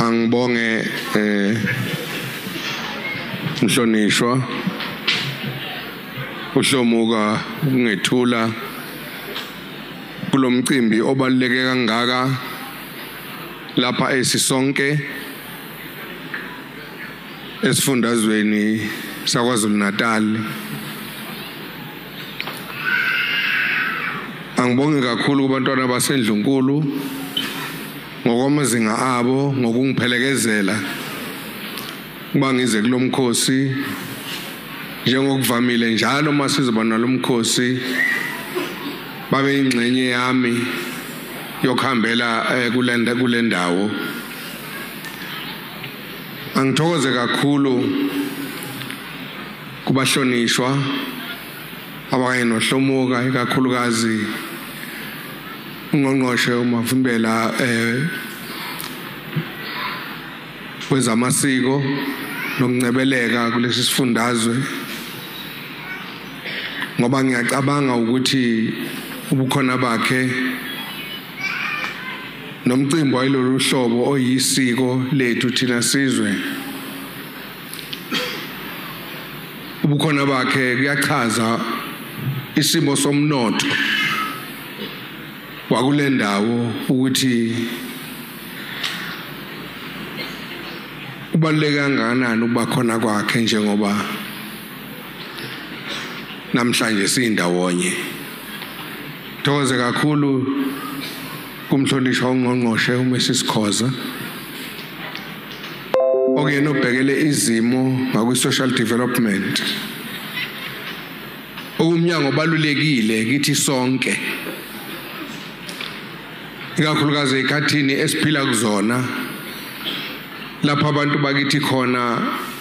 Angibonge mhlonishwa uHlomuka ngethula kulomcimbi obaluleke kangaka lapha esisonke esifundazweni saKwaZulu Natal. Angibonge kakhulu kubantwana baseNdlunkulu ngokwamazinga abo ngokungiphelekezela kuba ngize kulomkhosi njengokuvamile njalo masizoba nalomkhosi babe ingxenye yami yokuhambela kule ndawo. Angithokoze kakhulu kubahlonishwa abanye noHlomuka ikakhulukazi ungqongqoshe uMavimbela wezamasiko nokuncebeleka kulesi sifundazwe, ngoba ngiyacabanga ukuthi ubukhona bakhe nomcimbi walolu hlobo oyisiko lethu thina sizwe, ubukhona bakhe kuyachaza isimo somnotho wakule ndawo ukuthi ubaluleke kangakanani ukuba khona kwakhe njengoba namhlanje siyindawonye. Thokoze kakhulu kumhlonishwa ungqongqoshe uMrs Khoza okuyena obhekele izimo ngakwi-social development, umnyango obalulekile kithi sonke, ikakhulukazi ekhathini esiphila kuzona lapha abantu bakithi khona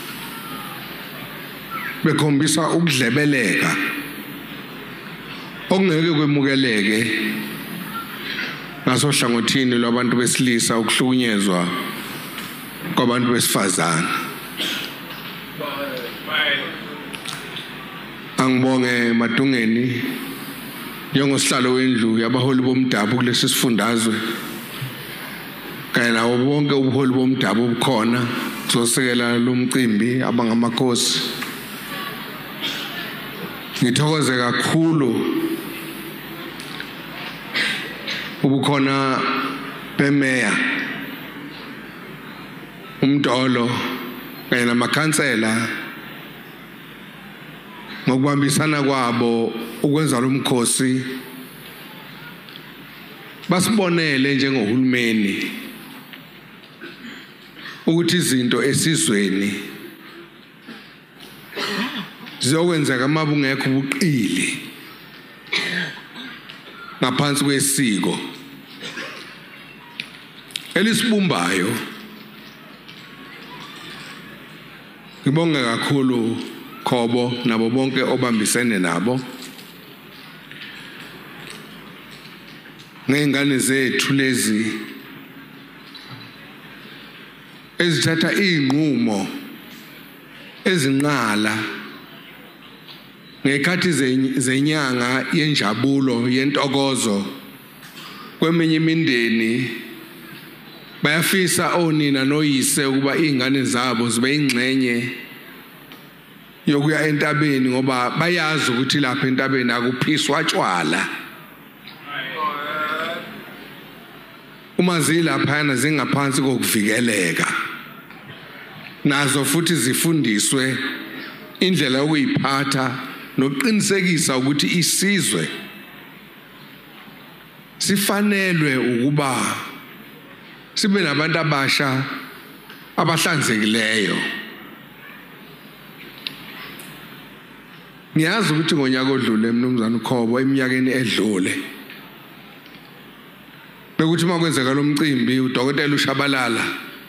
bekhombisa ukudlebeleka okungeke kwemukeleke ngasohlangothini lwabantu besilisa, ukuhlukunyezwa kwabantu besifazane. Angibonge Madungeni njengosihlalo wendlu yabaholi bomdabu kulesi sifundazwe kanye nawo bonke ubuholi bomdabu obukhona kuzosekela lo mcimbi abangamakhosi. Ngithokoze kakhulu ubukhona bemeya, umdolo kanye namakhansela ngokubambisana kwabo ukwenza lo mkhosi basibonele njengohulumeni ukuthi izinto esizweni ziyokwenzeka mabungekho ubuqili ngaphansi kwesiko elisibumbayo. Ngibonge kakhulu Khobo nabo bonke obambisene nabo ngengane zethu lezi ezithatha inqumo ezinqala ngekhathi zenyanga yenjabulo yentokozo. Kweminye imindeni bayafisa onina noyise ukuba izingane zabo zibe ingxenye yokuya entabeni ngoba bayazi ukuthi lapha entabeni akuphiswa tshwala. Uma zilaphana zingaphansi kokuvikeleka nazo futhi zifundiswe indlela yokuyiphatha nokuqinisekisa ukuthi isizwe sifanelwe ukuba sibe nabantu abasha abahlanzekileyo. Ngiyazi ukuthi ngonyaka odlule mnumzane uKhobo eminyakeni edlule bekuthi makwenzeka lo mcimbi uDokotela uShabalala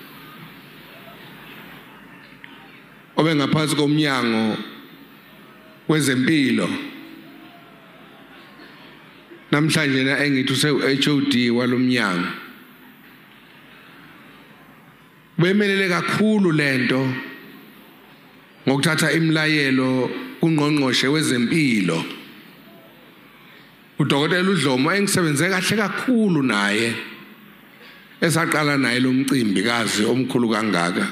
obengaphansi komnyango wezempilo namhlanje na engithi useHOD walomnyango bemelele kakhulu lento ngokuthatha imlayelo kungqongqoshe wezempilo uDokotela uDlomo engisebenze kahle kakhulu naye esaqala naye lo mcimbi kazi omkhulu kangaka.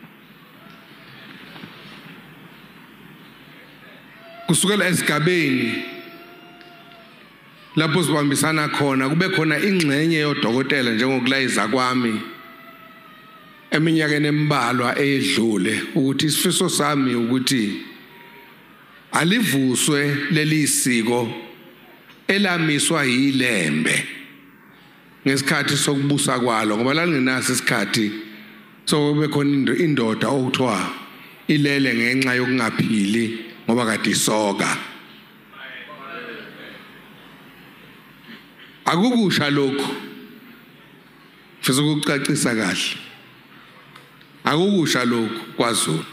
Kusukela esigabeni lapho sibambisana khona kube khona ingxenye yodokotela njengokulayiza kwami eminyakeni embalwa eyedlule ukuthi isifiso sami ukuthi alivuswe leli siko elamiswa yilembe ngesikhathi sokubusa kwalo ngoba lalingenaso isikhathi sokube khona indoda okuthiwa ilele ngenxa yokungaphili ngoba kade isoka. Akukusha lokho fisa ukucacisa kahle. Akukusha lokho kwaZulu.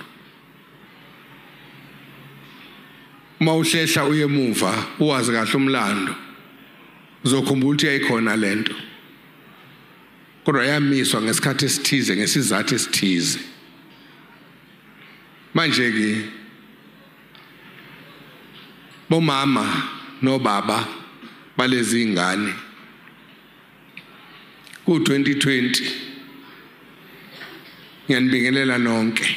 Mawuhlehla uye emuva uwazi kahle umlando uzokhumbula ukuthi yayikhona lento. Kodwa yamiswa ngesikhathi esithize ngesizathu esithize. Manje ke bomama nobaba balezi ingane ku-2020 ngiyanibingelela nonke.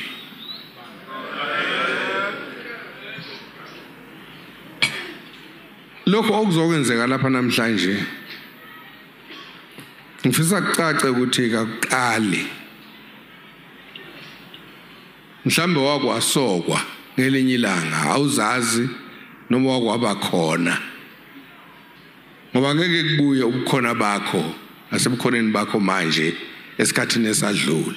Lokho okuzokwenzeka lapha namhlanje ngifisa kucace ukuthi kakuqali mhlambe wakwasokwa ngelinye ilanga awuzazi noma wakwaba khona ngoba ngeke kubuye ubukhona bakho asebukhoneni bakho manje esikhathini esadlule.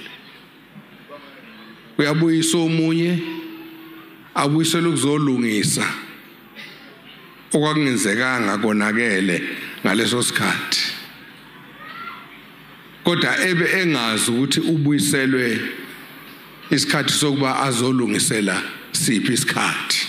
Uyabuyisa omunye abuyisela ukuzolungisa okwakungenzekanga konakele ngaleso sikhathi kodwa ebe engazi ukuthi ubuyiselwe isikhathi sokuba azolungisela siphi isikhathi.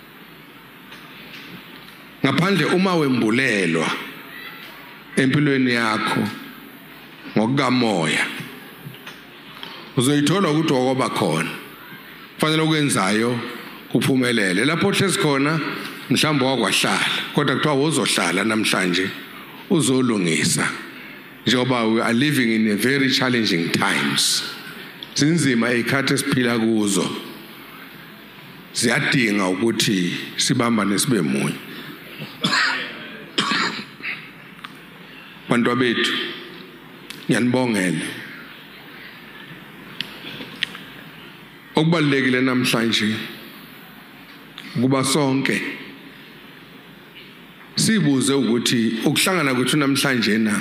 Ngaphandle uma wembulelwa empilweni yakho ngokukamoya uzoyithola ukuthi wakwaba khona kufanele ukwenzayo kuphumelele. Lapho hlezi khona mhlawumbe wakwahlala kodwa kuthiwa uzohlala namhlanje uzolungisa njengoba we are living in a very challenging times. Zinzima izikhathi esiphila kuzo ziyadinga ukuthi sibambane sibe munye. Bantu bethu ngiyanibongela okubalekile namhlanje kuba sonke sibuze ukuthi ukuhlangana kwethu namhlanje na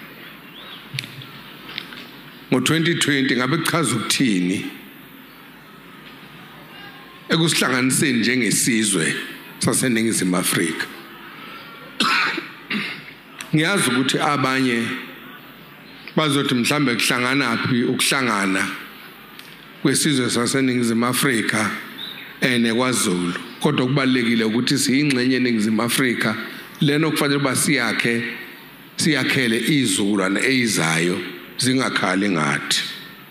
ngo-2020 ngabe kuchaza ukuthini ekusihlanganiseni njengesizwe saseNingizimu Afrika. Ngiyazi ukuthi abanye bazothi mhlambe kuhlangana phi ukuhlangana kwesizwe saseNingizimu Afrika nekwaZulu kodwa kubalekile ukuthi siyingxenye eNingizimu Afrika leno kufanele siyakhele izukulwane eyizayo zingakhali ngathi.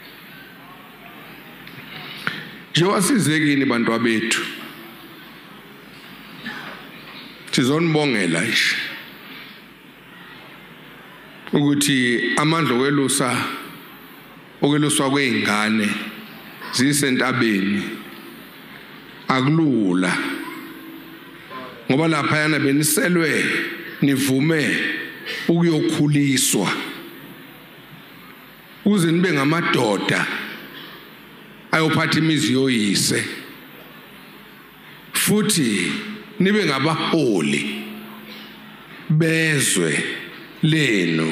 Njengoba sizekini bantu bethu sizonibongela nje ukuthi amandla okweluswa kweingane zisentabeni akulula ngoba lapha yana beniselwe nivume ukuyokhuliswa uze nibe ngamadoda ayophatha imizi yoyise futhi nibe ngabaholi bezwe leno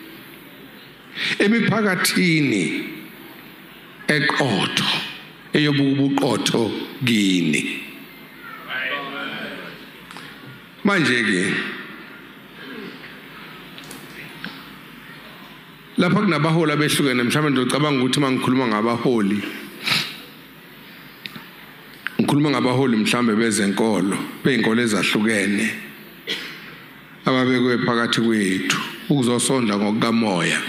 emiphakathini eqotho eyobuqotho kini. Manje ke lapha kunabaholi abehlukene mhlawumbe ngicabanga ukuthi mangikhuluma ngabaholi ngikhuluma ngabaholi mhlawumbe bezenkolo bezinkolo ezahlukene ababekwe phakathi kwethu ukuzosonda ngokukamoya.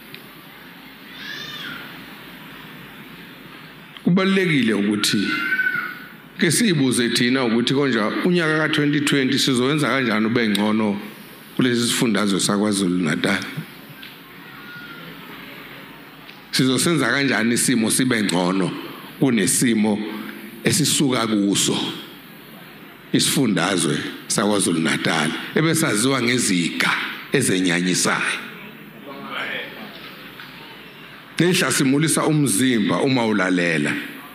Kubalekile ukuthi ke sibuze thina ukuthi konje unyaka ka2020 sizowenza kanjani ube ngcono kulesi sifundazwe saKwaZulu Natal. sizosenza kanjani isimo sibe ngcono kunesimo esisuka kuso isifundazwe saKwaZulu Natal ebesaziwa ngeziga ezenyanyisayo. Nehlasimulisa umzimba uma ulalela.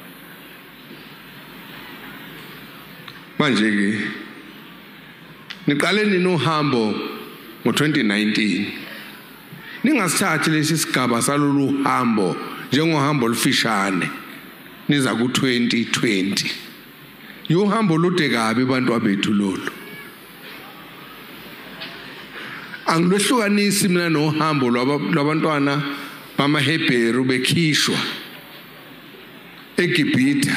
Manje ke niqale ninohambo ngo2019. Ningasithathi lesi sigaba salolu hambo njengohambo olufishane niza ku2020. Yohambo lude kabi abantu abethu lolu. Angilwehlukanisi mina nohambo lwabantwana bamaHebheru bekhishwa eGibhithe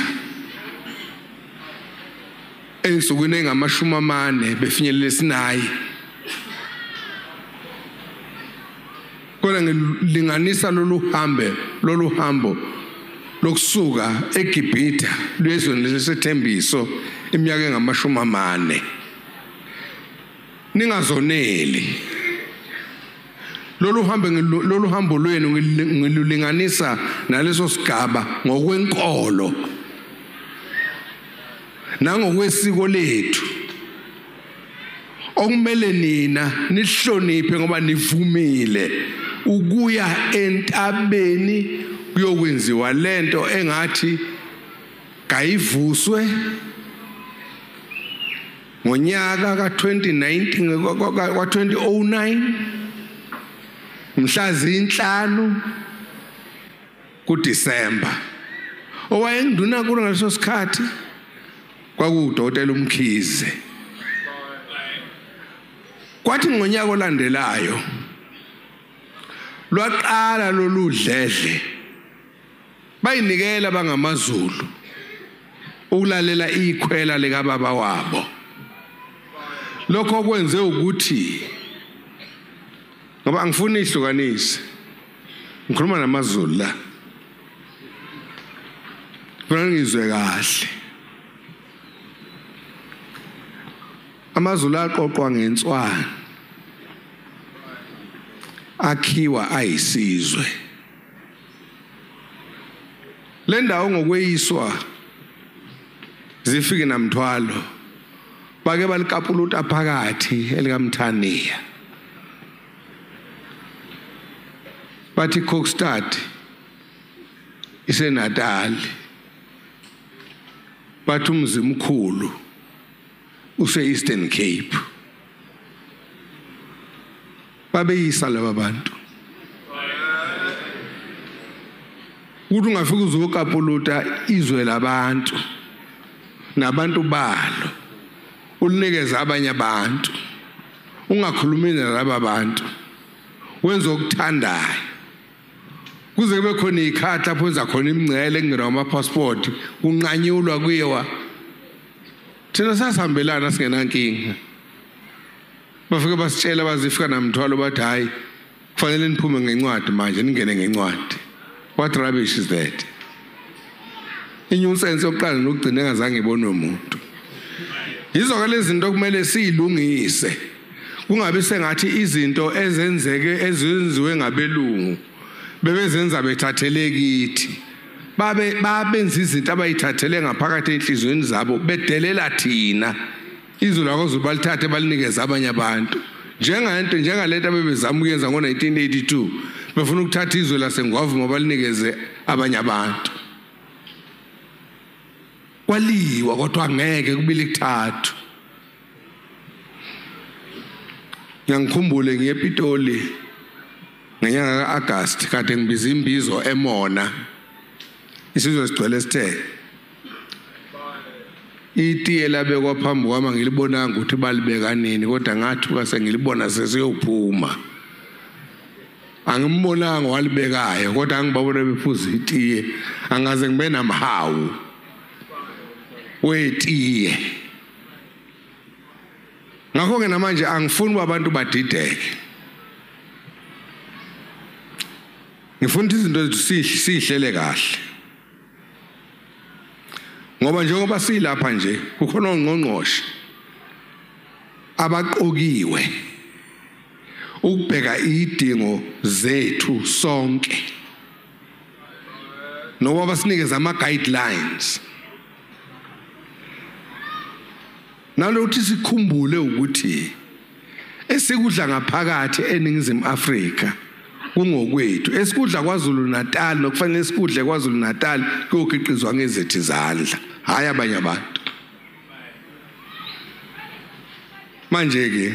ensukwini engamashumi befinyelela eSinayi. Kodwa ngilinganisa lolu hambo lokusuka eGibhithe lwezweni lesethembiso iminyaka engamashumi. Ningazoneli. Lolu hambo lwenu ngilulinganisa naleso sigaba ngokwenkolo nangokwesiko lethu. Okumele nina nihloniphe ngoba nivumile ukuya entabeni kuyokwenziwa lento engathi kayivuswe ngonyaka ka2019 ka2009 mhla zi5 kuDisemba. Owayengiduna kulo ngaleso sikhathi kwakuDokotela uMkhize. Kwathi ngonyaka olandelayo lwaqala lolu dledle bayinikela bangamaZulu ukulalela ikhwela lika baba wabo. Lokho kwenze ukuthi ngoba angifuni ihlukanise ngikhuluma namaZulu la kufanele ngizwe kahle. AmaZulu aqoqwa ngenswana akhiwa ayisizwe. Le ndawo ngokweyiswa zifike namthwalo bake balikapuluta phakathi elikaMthaniya bathi Kokstad iseNatal bathi umzimkhulu use-Eastern Cape. Babeyisa laba bantu ukuthi ungafika uzokapuluta izwe labantu nabantu balo ulinikeza abanye abantu ungakhulumi nalaba bantu wenza okuthandayo kuze kube khona ikhati lapho enza khona imingcele engena ama-passport kunqanyulwa kuyewa. Thina sasihambelana singenankinga. Bafike basitshela bazifika namthwalo bathi hayi kufanele niphume ngencwadi manje ningene ngencwadi. What rubbish is that? Inyusense yokuqala nokugcina engazange ibonwe umuntu. Yizo-ke lezi zinto kumele siyilungise. Kungabi sengathi izinto ezenziwe ngabelungu bebezenza bethathele kithi. Babenza izinto abayithathele ngaphakathi enhlizweni zabo bedelela thina. Izwi lakoZulu balithathe balinikeza abanye abantu. Njengalento abebezama ukuyenza ngo1982 befuna ukuthatha izwe laseNgwavuma balinikeze abanye abantu. Kwaliwa kodwa ngeke kubili kuthathu. Ngiyangikhumbule ngiyePitoli ngenyanga kaAugust kade ngibiza imbizo eMona. Isizwe sigcwele sithe itiye labekwa phambi kwami ngilibonanga ukuthi balibeka nini kodwa ngathuka sengilibona sesiyophuma. Angimbonanga walibekayo kodwa angibabona bephuza itiye angaze ngibe namhawu wetiye. Ngakho-ke namanje angifuni abantu badideke. Ngifuna izinto sihlele kahle. Ngoba njengoba silapha nje kukhona ongqongqoshe abaqokiwe ukubheka idingo zethu sonke noma basinikeza ama-guidelines. Nalokuthi sikhumbule ukuthi esikudla ngaphakathi eNingizimu Afrika kungokwethu, esikudla KwaZulu Natal nokufanele sikudle KwaZulu Natal kuyokhiqizwa ngezethu izandla, hayi abanye abantu. Manje ke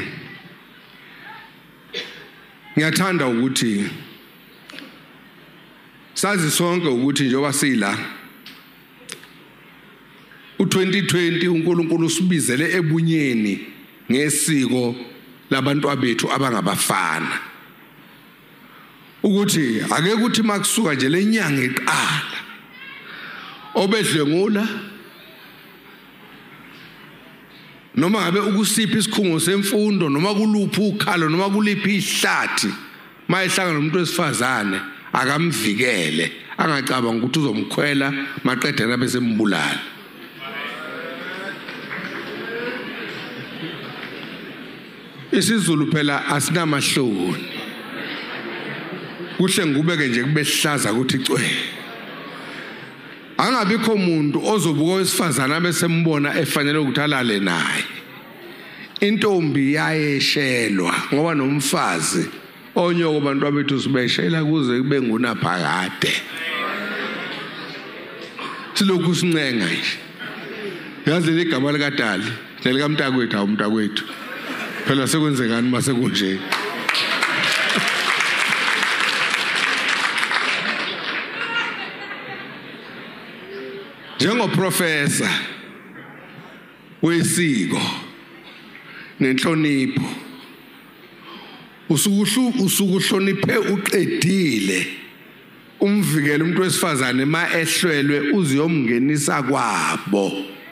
ngiyathanda ukuthi sazi sonke ukuthi njengoba sila u2020 uNkulunkulu usibizele ebunyeni ngesiko labantu abethu abangabafana, ukuthi ake kuthi makusuka nje lenyanga eqala obedlengula noma ngabe ukusiphi isikhungo semfundo noma kuluphi ukhalo noma kuliphi ihlathi mayehlangana nomuntu wesifazane akamvikele, angacabanga ukuthi uzomkhwela maqedela bese mbulala. IsiZulu phela asinamahloni, kuhle ngubeke nje kube sihlaza ukuthi cwe. Angabikho umuntu ozobuka owesifazana bese mbona efanele ukuthi alale naye. Intombi yayeshelwa ngoba nomfazi onyoko abantu abethu sibeshela kuze kube ngunaphakade. Silokhu sincenga nje. Yazi le gama likaDali nelikaMntakwethu awumntakwethu. Phela sekwenzekani mase kunje? Njengoprofessor wesiko nenhlonipho usukuhloniphe uqedile umvikele umuntu wesifazane ma ehlwelwe uziyomngenisa kwabo.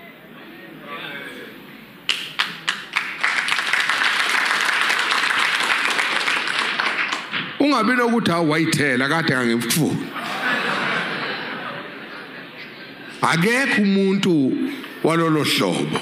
Ungabi nokuthi awayithela kade ngangimfuna. Akekho umuntu walolo hlobo.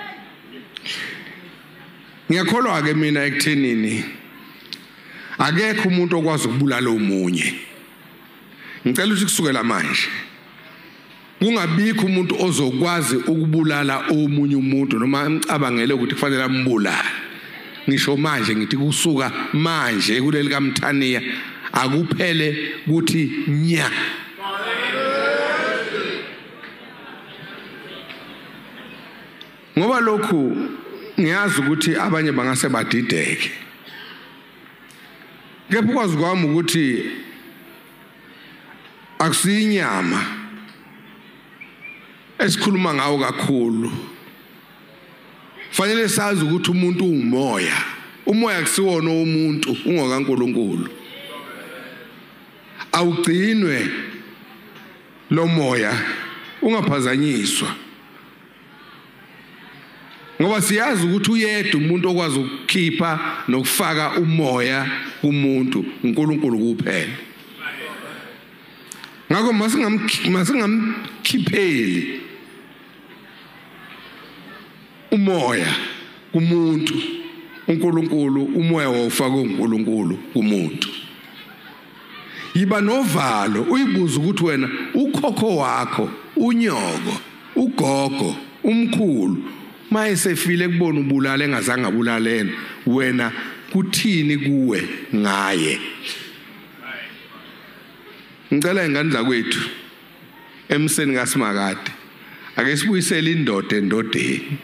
Ngiyakholwa ke mina ekuthenini akekho umuntu okwazi ukubulala omunye. Ngicela ukuthi kusukela manje kungabikho umuntu ozokwazi ukubulala omunye umuntu noma amcabangele ukuthi kufanele ambulale. Ngisho manje ngithi kusuka manje kuleli kaMthaniya akuphele kuthi nya. Ngoba lokhu ngiyazi ukuthi abanye bangase badideke. Kepha ukwazi kwami ukuthi akusiyinyama esikhuluma ngawo kakhulu. Fanele sazi ukuthi umuntu umoya. Umoya akusiwona umuntu ungokaNkulunkulu. Awugcinwe lo moya ungaphazanyiswa. Ngoba siyazi ukuthi uyedwa umuntu okwazi ukukhipha nokufaka umoya kumuntu uNkulunkulu kuphela. Ngakho masingamkhipheli umoya kumuntu uNkulunkulu, umoya wofaka uNkulunkulu kumuntu. Yiba novalo uyibuza ukuthi wena ukhokho wakho, unyoko, ugogo, umkhulu mayesefile kubona ubulala engazange abulalene, wena kuthini kuwe ngaye? Ngicela ingane zakwethu emseni kaSimakade ake sibuyisele indoda endodeni.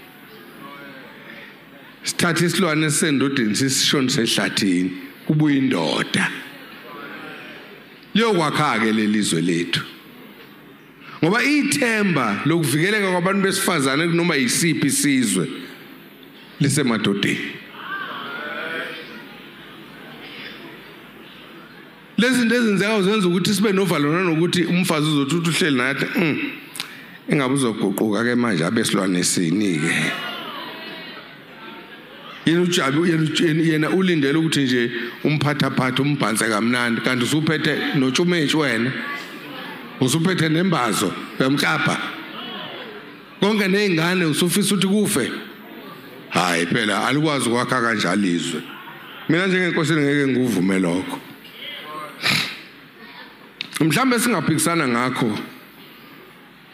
Sithathe isilwane sendodeni sisishonise ehlathini kubuye indoda. Liyokwakha ke lelizwe lethu. Ngoba ithemba lokuvikeleka kwabantu besifazane kunoma yisiphi isizwe lisemadodeni. Lezi zinto ezenzeka zenza ukuthi sibe novalo nanokuthi umfazi uzothi uhleli nathi engabe uzoguquka ke manje abesilwane sinike. Yena ulindele ukuthi nje umphathaphatha umbhanse kamnandi kanti usuphethe notshumetshi wena. Usuphethe nembazo yamklapha. Konke nezingane usufisa ukuthi kufe. Hayi phela alikwazi ukwakha kanjalo izwe. Mina njengenkosi ngeke ngivume lokho. Mhlambe singaphikisana ngakho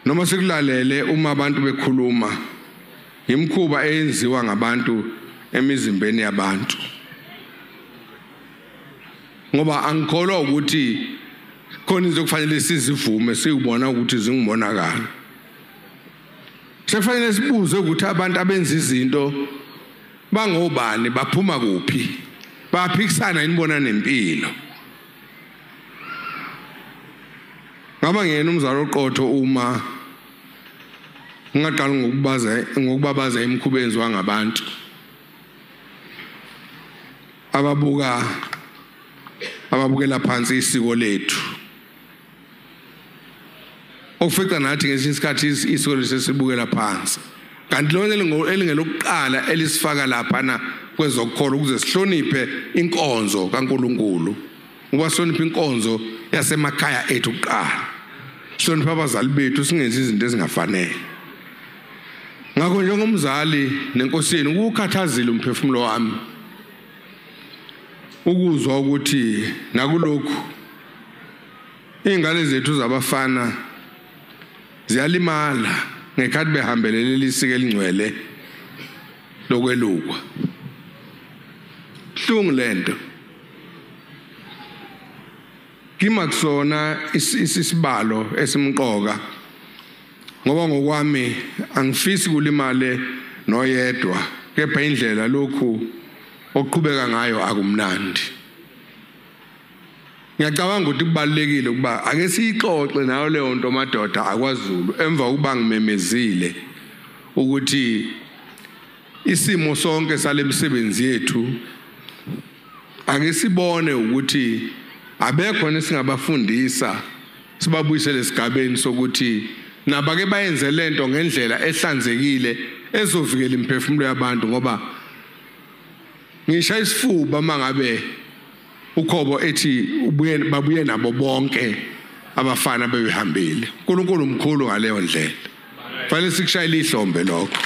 noma sikulalele uma abantu bekhuluma imkhuba eyenziwa ngabantu emizimbeni yabantu ngoba angikholwa ukuthi khona izinto kufanele sizivume siyubona ukuthi zingumonakalo sefanele sibuze ukuthi abantu abenza izinto bangobani baphuma kuphi baphikisana inibona nempilo ngaba ngiyena umzalo oqotho uma ngaqala ngokubabaza imikhuba enziwa ngabantu ababukela phansi isiko lethu ofika nathi ngesinye isikhathi isiko lesibukela phansi kanti lona elingelokuqala elisifaka lapha na kwezokukholwa ukuze sihloniphe inkonzo kaNkuluNkulu ngoba sihloniphe inkonzo yasemakhaya ethu kuqala sihloniphe abazali bethu singenzi izinto ezingafanele ngakho njengomzali nenkosini ukukhathazile umphefumulo wami ukuzwa ukuthi nakulokhu ingane zethu zabafana ziyalimala ngekhathi behambelele isiko elingcwele lokwelukwa hlungu lento kimakusona isibalo esimqoka ngoba ngokwami angifisi kulimale noyedwa kepha indlela lokhu oqhubeka ngayo akumnandi ngiyacabanga ukuthi kubalekile ukuba ake siyixoxe nayo leyo nto madoda akwaZulu emva ukuba ngimemezile ukuthi isimo sonke salemsebenzi yethu ake sibone ukuthi abekho nesingabafundisa sibabuyisele esigabeni sokuthi nabake bayenze lento ngendlela ehlanzekile ezovikela imphefumulo yabantu ngoba ngisho isifuba mangabe ukhobo ethi babuye nabo bonke abafana bebehambile uNkulunkulu umkhulu ngaleyo ndlela fanele sikushayile ihlombe lokho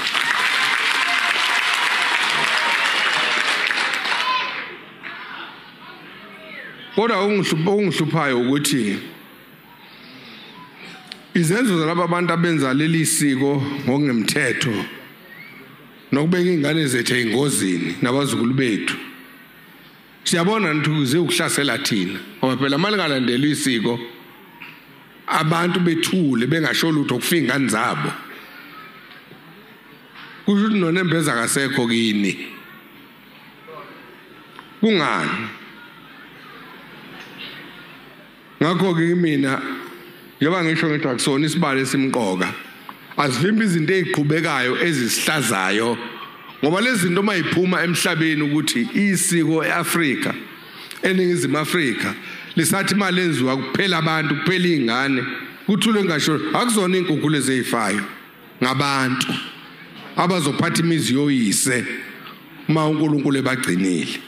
kodwa ungihluphayo ukuthi izenzo zalabo abantu abenza leli siko ngokungemthetho nokubeka ingane zethu engozini nabazukulu bethu siyabona ukuthi ukuhlasela thina ngoba phela malingalandela isiko abantu bethule bengasho lutho ukufika ingane zabo kusho ukuthi noNembeza akasekho kini kungani ngakho-ke mina njengoba ngisho ngithi akusona isibalo esimqoka asivimbi izinto eziqhubekayo ezisihlazayo ngoba lezi zinto mayiphuma emhlabeni ukuthi isiko eAfrika eNingizimu Afrika lisathi imali enziwa kuphela abantu kuphela izingane kuthule ngasho akuzona inkukhu lezi ezifayo ngabantu abazophatha imizi yoyise uma uNkulunkulu ebagcinile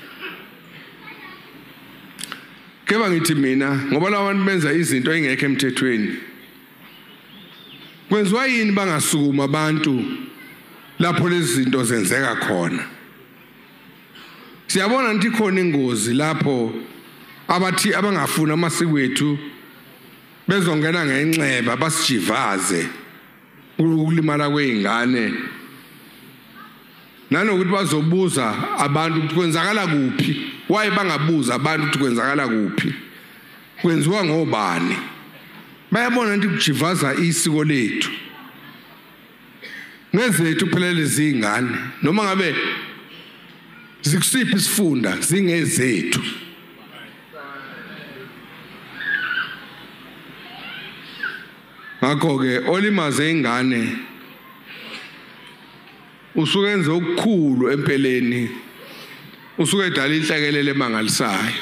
keba ngithi mina ngoba labantu benza izinto engekho emthethweni kwenziwa yini bangasukuma abantu lapho lezi zinto zenzeka khona siyabona nti khona ingozi lapho abathi abangafuna amasiko ethu bezongena ngenxeba basijivaze ukulimala kweingane nanokuthi bazobuza abantu ukuthi kwenzakala kuphi why bangabuza abantu ukuthi kwenzakala kuphi kwenziwa ngobani bayabona nti kujivaza isiko lethu ngezethu phela lezi izingane noma ngabe zikusiphi isifunda zingezethu ngakho-ke olimaze ingane usuke enze okukhulu empeleni usuke edala inhlekelele emangalisayo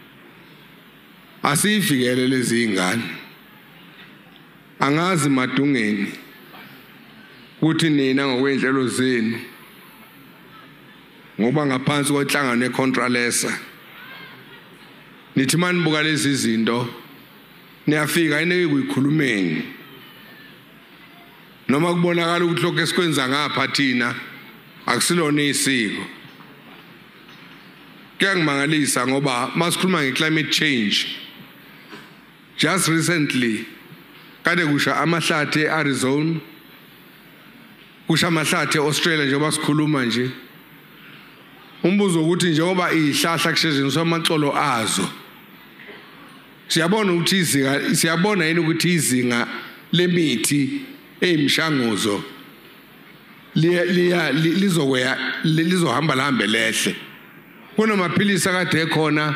asiyivikele lezi izingane angazi madungeni ukuthi nina ngokwenhlelo zenu ngoba ngaphansi kwenhlangano eContralesa nithi manibuka lezi zinto niyafika ineke kuyikhulumeni noma kubonakala ukuthi lokho esikwenza ngapha thina akusilona isiko kuyangimangalisa ngoba masikhuluma ngeclimate change just recently kade kusha amahlathi eArizona kusha amahlathi eAustralia njengoba sikhuluma nje umbuzo ukuthi njengoba ihlahla kusetshenziswa amaxolo azo siyabona ukuthi siyabona yini ukuthi izinga lemithi eyimshanguzo lizohamba lahambe lehle kunamaphilisi akade ekhona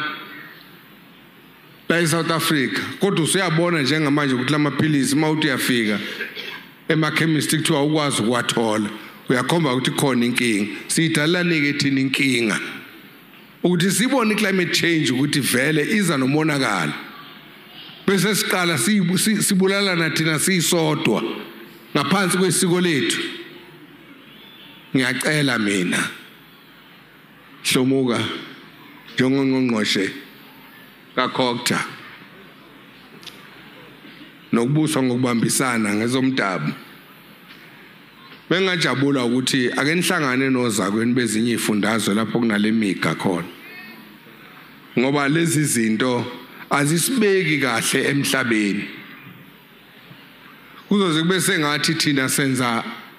la eSouth Africa kodwa usuyabona njengamanje ukuthi lamaphilisi mawuthi uyafika emakhemist kuthiwa ukwazi ukwathola uyakhomba ukuthi khona inkinga sidalane ke thina inkinga ukuthi sibone iclimate change ukuthi vele iza nomonakalo bese siqala sibulalana thina sisodwa ngaphansi kwesiko lethu ngiyacela mina Hlomuka njengongqongqoshe kaKhokta nokubuswa ngokubambisana ngezomdabu bengajabula ukuthi ake nihlangane nozakweni bezinye izifundazwe lapho kunalemiga khona ngoba lezi zinto azisibeki kahle emhlabeni kuzoze kube sengathi thina senza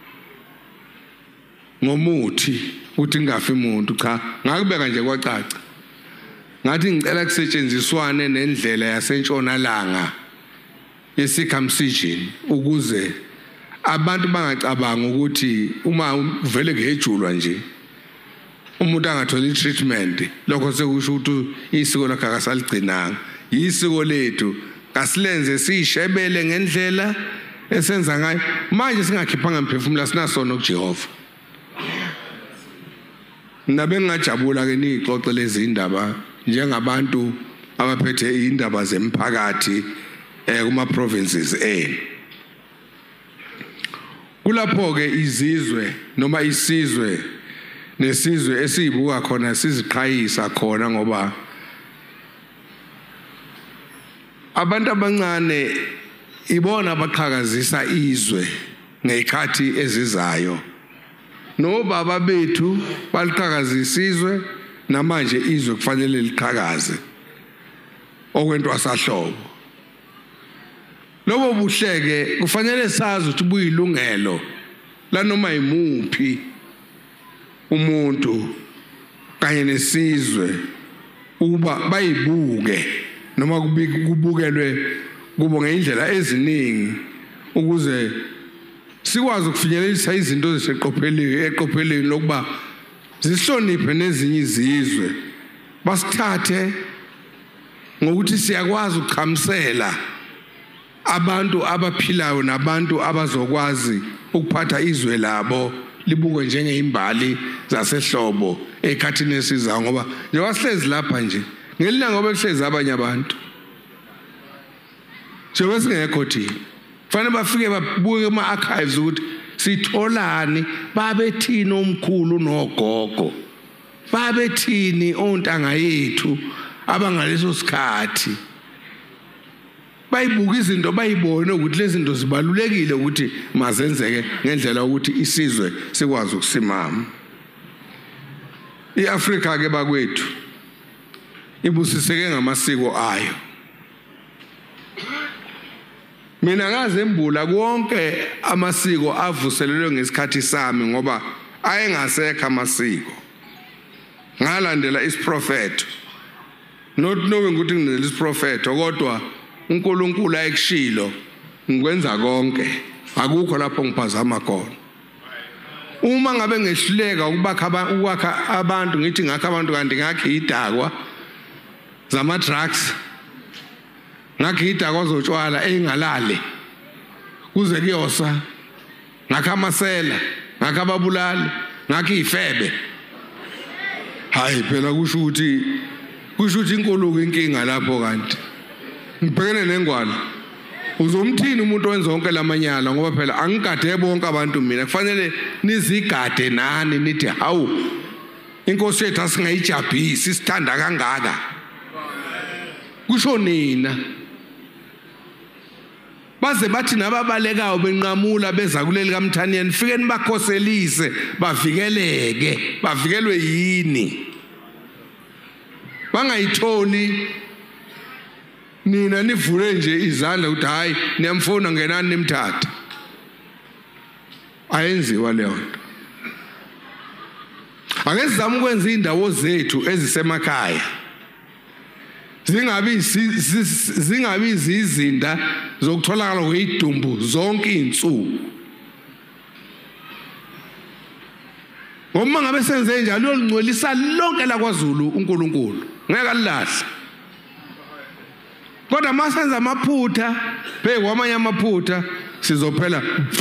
ngomuthi ukuthi ngafi umuntu cha ngakubeka nje kwacaca ngathi ngicela kusetshenziswane nendlela yasentshonalanga ye-circumcision ukuze abantu bangacabanga ukuthi uma uvele kehejulwa nje umuntu angathola i-treatment lokho sekusho ukuthi isiko lakhe akasaligcinanga isiko lethu kasilenze sishebele ngendlela esenza ngayo manje singakhiphanga imphefumulo sinasona kuJehova nabe ngajabula ke nixoxe lezi indaba njengabantu abaphethe indaba zemphakathi kuma provinces kulapho ke izizwe noma isizwe nesizwe esibuka khona siziqhayisa khona ngoba abantu abancane ibona abaqhakazisa izwe ngekhathi ezizayo nobaba bethu baliqhakazisa izwe namanje izwe kufanele liqhakaze okwentwasahlobo lobo buhleke kufanele sazi ukuthi buyilungelo la noma imuphi umuntu kanye nesizwe uba bayibuke noma kubukelwe kubo ngeindlela eziningi ukuze sikwazi ukufinyelelisa izinto eqophelweni lokuba zihloniphe nezinye izizwe basithathe ngokuthi siyakwazi ukuqhamsela abantu abaphilayo nabantu abazokwazi ukuphatha izwe labo libukwe njengezimbali zasehlobo ekhathini esizayo ngoba njengoba sihlezi lapha nje ngelilanga ngoba kuhlezi abanye abantu njengoba singekho thina kufanele bafike babuke kuma-archives ukuthi sitholani babethini omkhulu nogogo babethini ontanga yethu abangaleso sikhathi bayibuka izinto bayibone ukuthi lezi zinto zibalulekile ukuthi mazenzeke ngendlela ukuthi isizwe sikwazi ukusimama iAfrika ke bakwethu ibusiseke ngamasiko ayo mina ngaze embula konke amasiko avuselelwe ngesikhathi sami ngoba ayengasekho amasiko ngalandela isiprofeto not knowing ukuthi nginelela isiprofeto kodwa uNkulunkulu ayekushilo ngikwenza konke akukho lapho ngiphazama khona uma ngabe ngehluleka ukwakha abantu ngithi ngakho abantu kanti ngakhe idakwa zama drugs ngakhe idakwa zotshwala engalale kuze kuyosa ngakho amasela ngakho ababulali ngakho izifebe hayi phela kusho ukuthi inkuluku inkinga lapho kanti ngibhekene nengwalo uzomthini umuntu owenza zonke lamanyala ngoba phela angigade bonke abantu mina kufanele nizigade nani nithi hawu inkosi yethu asingayijabhisi sithanda kangaka kusho nina baze bathi nababalekayo benqamula beza kuleli kaMthaniyeni fike nibakhoselise bavikeleke bavikelwe yini bangayitholi nina nivule nje izandla ukuthi hayi niyamfuna ngenani nimthatha. Ayenziwa leyo nto. Ake sizame ukwenza indawo zethu ezisemakhaya zingabi izinda zokutholakala kweyidumbu zonke izinsuku. Ngoba ngabe senze njalo uyolingcolisa lonke la kwaZulu uNkulunkulu ngeke alilahla. Kodwa masenza amaphutha phe kwamanye amaphutha sizophela.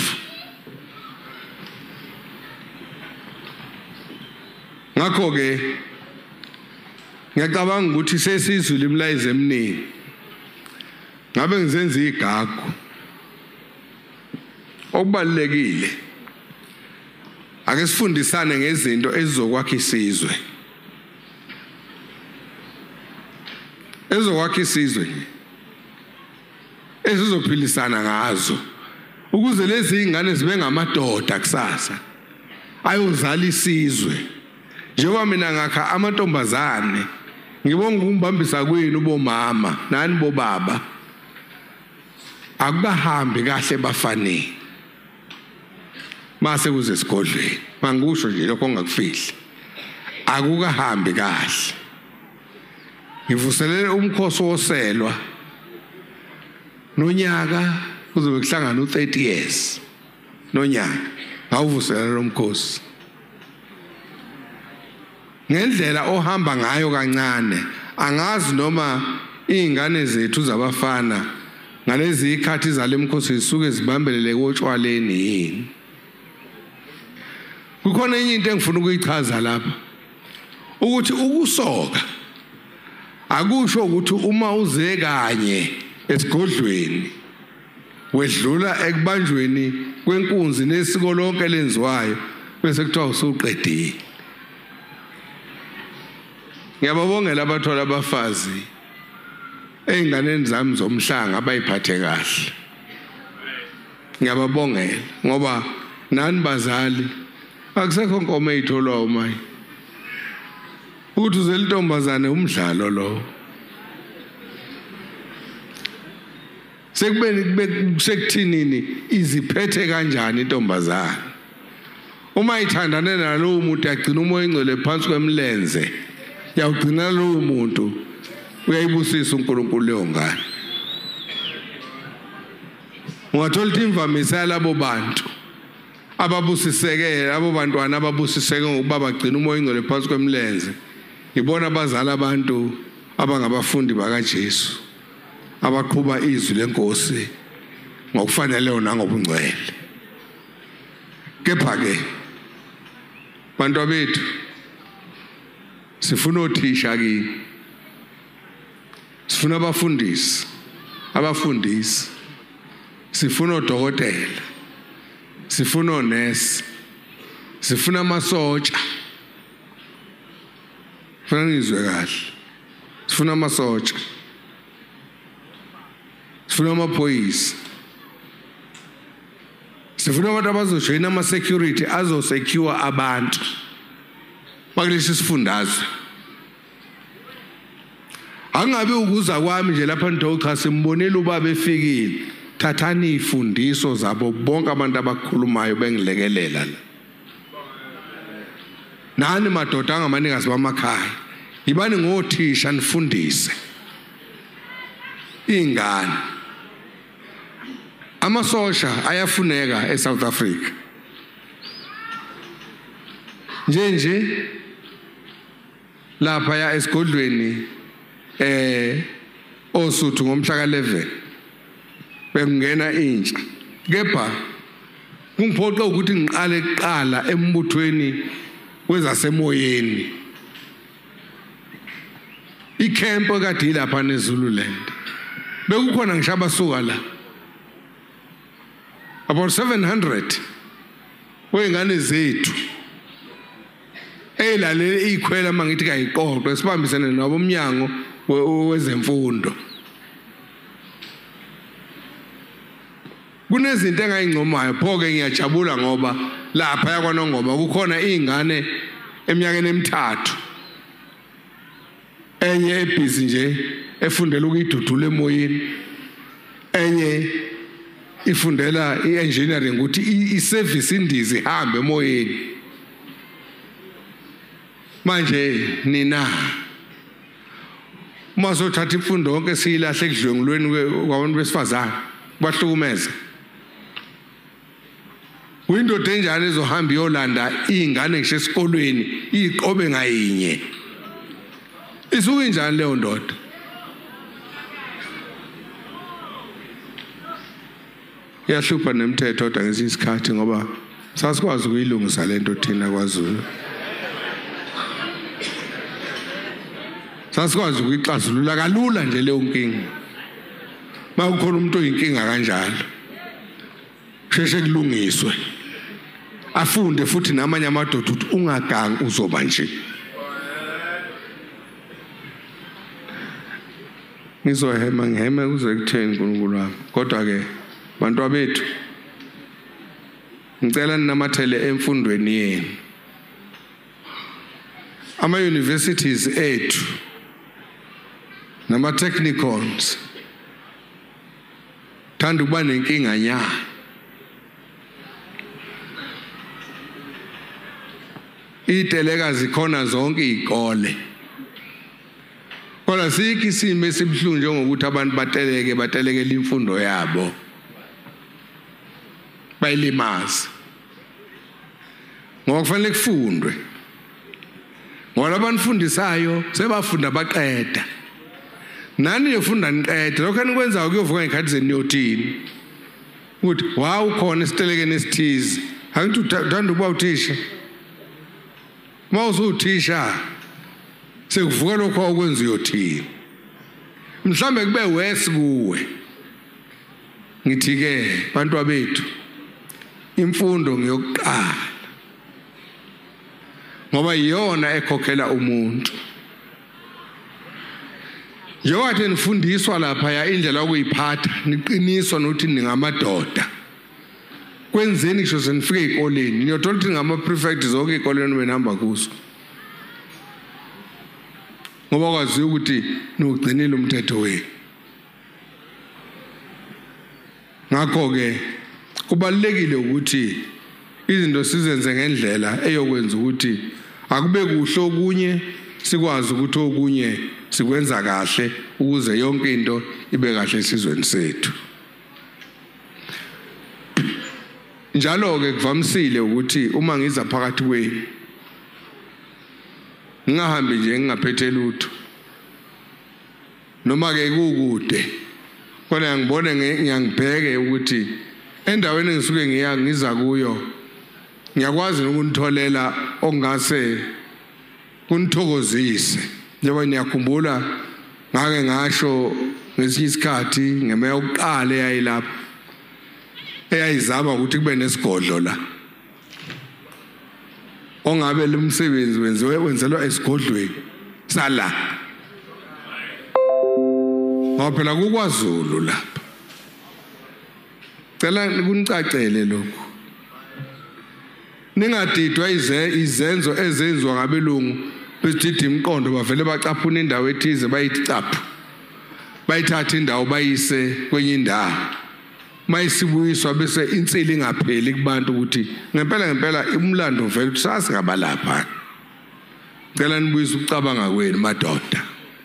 Ngakho ke ngiyacabanga ukuthi sesizwile imlayizo eminingi. Ngabe ngizenza igagu. Okubalekile ake sifundisane ngezinto ezizokwakha isizwe. Ezokwakha isizwe ezizophilisana ngazo ukuze lezi ingane zibe ngamadoda kusasa ayozala isizwe. Njengoba mina ngakha amantombazane ngibonga ukumbambisa kwenu bomama nani bobaba akubahambi kahle bafanele mase kuze esigodlweni. Mangisho nje lokho ngakufihli akukahambi kahle. Ngivuselele umkhosi woselwa nonyaka kuzobe kuhlangana u30 years nonyaka awuvuselele umkhosi ngendlela ohamba ngayo kancane. Angazi noma izingane zethu zabafana ngalezi ikhathi zalemkhosi zisuke zibambelele kotshwaleni yini. Kukhona enye into engifuna ukuyichaza lapha ukuthi ukusoka akusho ukuthi uma uze kanye esigodlweni wedlula ekubanjweni kwenkunzi nesiko lonke lenziwayo bese kuthiwa usuqedile. Ngiyababongela abathola abafazi einganeni zami zomhlanga abayiphathe kahle. Ngiyababongela ngoba nani bazali akusekho inkomo eyitholwa umayi ukuthi uzelintombazane umdlalo lo. Sekuthinini iziphethe kanjani intombazane uma ithandane nalowo muntu yagcina umoya ingcwele phansi kwemlenze yawugcina lowo muntu uyayibusisa uNkulunkulu leyo ngane. Ungathola ukuthi imvamisa yalabo bantu ababusiseke labo bantwana ababusiseke ngokuba bagcina umoya ingcwele phansi kwemlenze ibona abazali abantu abangabafundi bakaJesu abaqhuba izwi lenkosi ngokufaneleyo nangobungcwele. Kepha ke bantu bethu sifuna othisha kini, sifuna abafundisi, sifuna odokotela, sifuna onesi, sifuna amasotsha. Funa ngizwe kahle. Sifuna amasotsha, sifuna amaphoyisa, sifuna abantu abazojoyina ama-security azosecure abantu bakulesi sifundazwe. Angabe ukuza kwami nje lapha nto cha simbonile ubaba efikile. Thathani ifundiso zabo bonke abantu abakhulumayo bengilekelela la. Nani madoda angamanikazi bamakhaya ibani ngothisha nifundise ingane. Amasosha ayafuneka eSouth Africa nje lapha ya esigodlweni oSuthu ngomhla ka11 bekungena intsha. Kepha kungiphoqa ukuthi ngiqale kuqala embuthweni wezasemoyeni icamp kade lapha neZululand. Bekukhona ngisho abasuka la about 700 wengane zethu eyilalele ikhwela mangithi kayiqoqwe sibambisene nabo umnyango wezemfundo. Kunezinto engayincomayo pho ke ngiyajabula ngoba lapha yakwaNongoma kukhona izingane eminyakeni emithathu enye ebhizi nje efundela ukuyidudula emoyeni, enye ifundela i-engineering ukuthi i-service indizi ihambe emoyeni. Manje nina uma sothatha imfundo yonke siyilahle ekudlwengulweni kwabantu besifazane bahlukumeza, uyindoda enjani ezohamba iyolanda iy'ngane ngisho esikolweni iyiqobe ngayinye? Isuke injani leyo ndoda? Iyahlupha nemithetho kodwa ngesinye isikhathi ngoba sasikwazi ukuyilungisa lento thina kwaZulu. Sasikwazi ukuyixazulula kalula nje leyo nkinga. Uma kukhona umuntu oyinkinga kanjalo, sheshe kulungiswe. Afunde futhi namanye amadoda ukuthi ungagangi uzoba nje. Ngizohema ngiheme kuze kutheni uNkulunkulu wami. Kodwa ke bantu bethu, ngicela ninamathele emfundweni yenu. Ama-universities ethu nama-technicons thanda ukuba nenkinga nyana. Iteleka zikhona zonke izikole. Kodwa sikho isimo esibuhlungu njengokuthi abantu batelekele imfundo yabo. Bayilimaza. Ngoba kufanele kufundwe. Ngoba abanfundisayo sebafunda baqeda. Nani yofunda niqede, lokho enikwenzayo kuyovuka ngekhathi zeniyothini. Ukuthi wow khona esitelekeni esithize. Angithi uthanda ukuba uthisha. Uma usuthisha sekuvuka lokho okwenza uyothini. Mhlambe kube wesi kuwe. Ngithi ke bantu bethu, imfundo ngiyokuqala. Ngoba iyona ekhokhela umuntu. Njengoba nifundiswa lapha ya indlela yokuyiphatha, niqiniswa nokuthi ningamadoda. Kwenzeni ngisho senifike ezikoleni, niyothola ukuthi ngama-prefect zonke ezikoleni benihamba kuzo. Ngoba kwaziwa ukuthi niwugcinile umthetho wenu. Ngakho ke kubalulekile ukuthi izinto sizenze ngendlela eyokwenza ukuthi akube kuhle okunye, sikwazi ukuthi okunye sikwenza kahle ukuze yonke into ibe kahle esizweni sethu. Njalo ke kuvamisile ukuthi uma ngiza phakathi kwenu ngingahambi nje ngingaphethe lutho. Noma ke kukude. Kodwa ngibone ngiyangibheke ukuthi endaweni engisuke ngiza kuyo ngiyakwazi ukunitholela ongase kunithokozise. Njengoba niyakhumbula ngake ngasho ngesinye isikhathi ngemeya yokuqala eyayilapha eyayizama ukuthi kube nesigodlo la. Ongabe lo msebenzi wenzelwa esigodlweni sala. Ngoba phela kuKwaZulu lapha. Cela kunicacele lokho. Ningadidwa izenzo ezenziwa ngabelungu besithi imqondo bavele bacaphuna indawo ethize bayithi caphu. Bayithatha indawo bayise kwenye indawo. Mayisibuyiswa bese insili ingapheli kubantu ukuthi ngempela umlando vele ukuthi sasingaba lapha. Cela nibuyise ukucabanga kwenu madoda.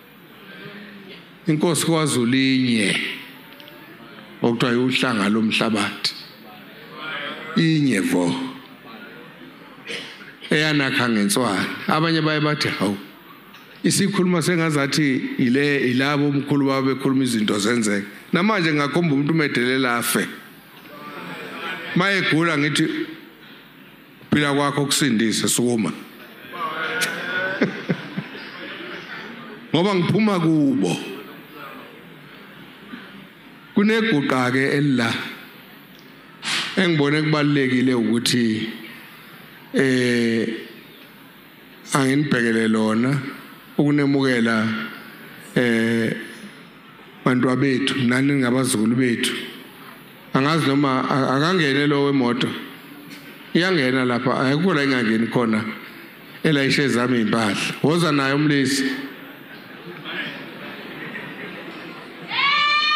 Inkosi kwaZulu inye okuthiwa uhlanga lomhlabathi. Inye vo. Eyanakha ngenswane. Abanye baye bathi hawu isikhuluma sengazathi ilabo umkhulu babe bekhuluma izinto zenzeke. Namanje ngakhomba umuntu umedelela afe. Mayegula ngithi phila kwakho kusindise sukuma. Ngoba ngiphuma kubo. Kuneguqa ke elila engibone kubalekile ukuthi anginibhekele lona ukunemukela bantu bethu nani ngabazukulu bethu. Angazi noma akangene lo wemoto. Iyangena lapha ayikho la ingangeni khona elayishe zami impahla. Woza nayo umlisi.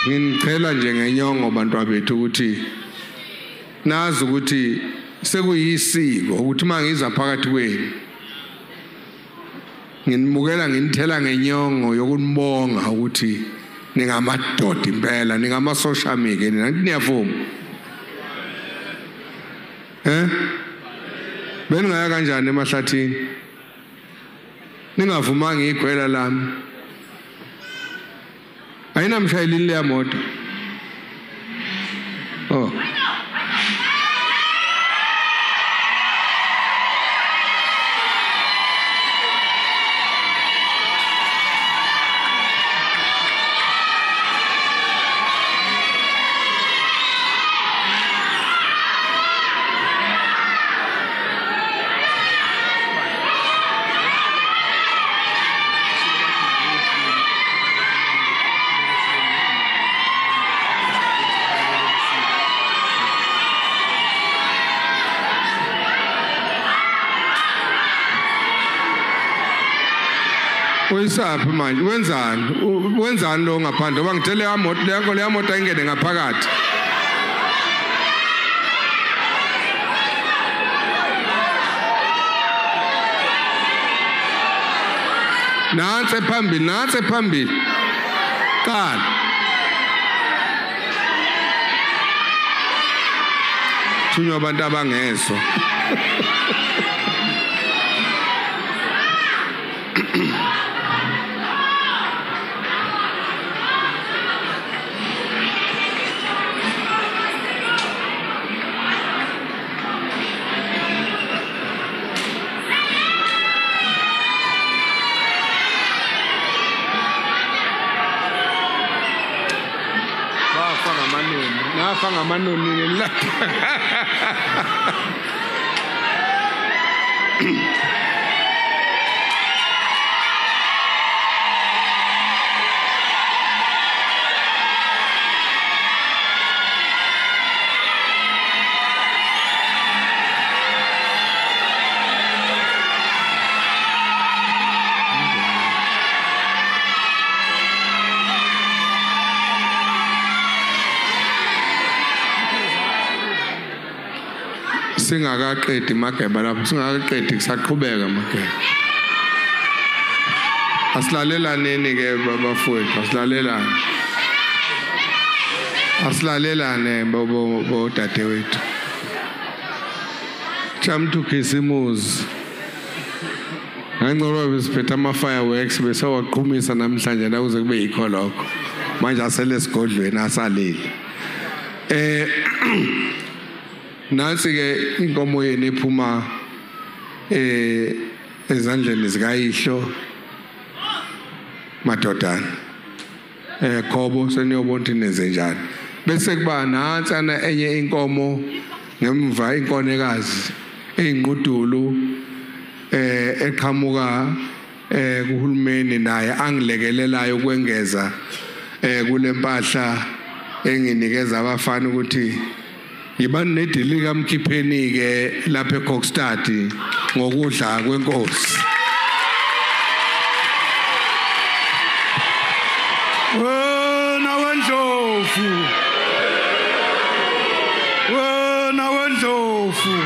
Ngicela nje ngenyongo bantwa bethu ukuthi nazi ukuthi sekuyisiko ukuthi mangiza phakathi kwenu nginimukela nginithela ngenyongo yokunibonga ukuthi ningamadoda impela ningamasosha mike niyavuma beningaya kanjani emahlathini ningavumanga igwela lami ayinamshayelini leya moto oh Uyisaphi manje wenzani lo ngaphandle ngoba ngithele imoto leya moto ayingene ngaphakathi Nanse phambili qala thunywa abantu abangezwa ngamanoni la singakaqedi mageba lapho singakaqedi kusaqhubeka mageba asilalelane ke bafowethu asilalelane bo dadewethu chamthu khisimuzi ngangcolo besiphethe ama fireworks bese waqhumisa namhlanje la kuze kube yikho lokho manje asele sigodlweni asalile nansi ke inkomo yeni ephuma ezandleni zikayihlo madodana khobo seniyobona ukuthi nenze njani bese kuba nansana enye inkomo ngemva inkonekazi eyinqudulu eqhamuka kuhulumeni naye angilekelelayo ukwengeza kulempahla enginikeza abafana ukuthi yibani nedili kamkhipheni ke lapha eKokstad ngokudla kwenkosi wena wendlovu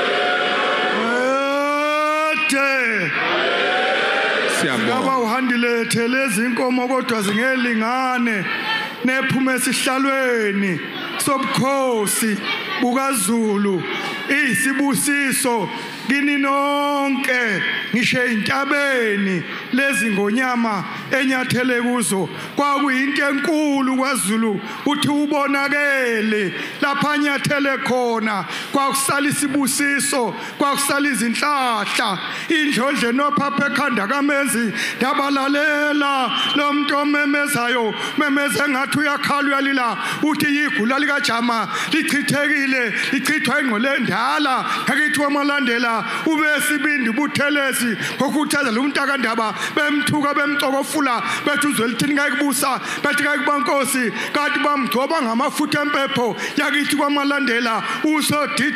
siyabonga uhandile lezi inkomo kodwa zingelingane nephume esihlalweni sobukhosi bukaZulu isibusiso kini nonke ngisho intabeni lezi ngonyama enyathele kuzo kwakuyinto enkulu kwaZulu uthi ubonakele lapha nyathele khona kwakusala isibusiso kwakusala izinhlahla indlondle nophapha ekhanda kamezi dabalalela lo muntu omemezayo memeze ngathi uyakhala uyalila uthi igula likaJama lichithekile lichithwa ingqole endala akithi wamalandela ube sibindi buthelezi ngokutheza lo muntu akandaba bemthuka bemcokofula bethi uzwelithini ngayikubusa bethi ngayikubankosi kanti bamgcoba ngamafutha empepho yakithi kwamalandela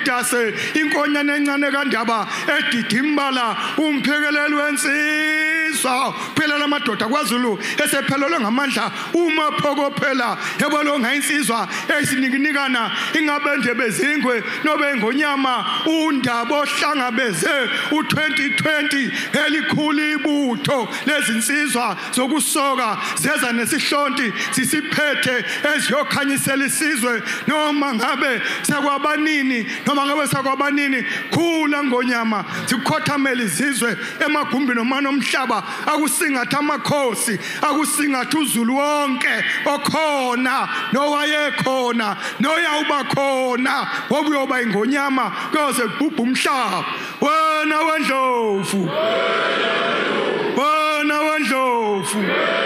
usodidase inkonyane encane kandaba edidimbala umphekeleli wensizwe insizwa phela lamadoda kwaZulu esephelelwe ngamandla uma phokophela yabo lo ngayinsizwa esinikinikana ingabe nje bezingwe nobe ngonyama undaba ohlangabeze u2020 elikhulu ibutho lezinsizwa zokusoka zeza nesihlonti sisiphethe eziyokhanyisela isizwe noma ngabe sakwabanini noma ngabe sakwabanini khula ngonyama sikhothamela izizwe emagumbini nomano omhlaba akusingatha amakhosi akusingatha uZulu wonke okhona nowayekhona noyawuba khona obuyoba ingonyama kuze kubhubha umhlaba wena wendlovu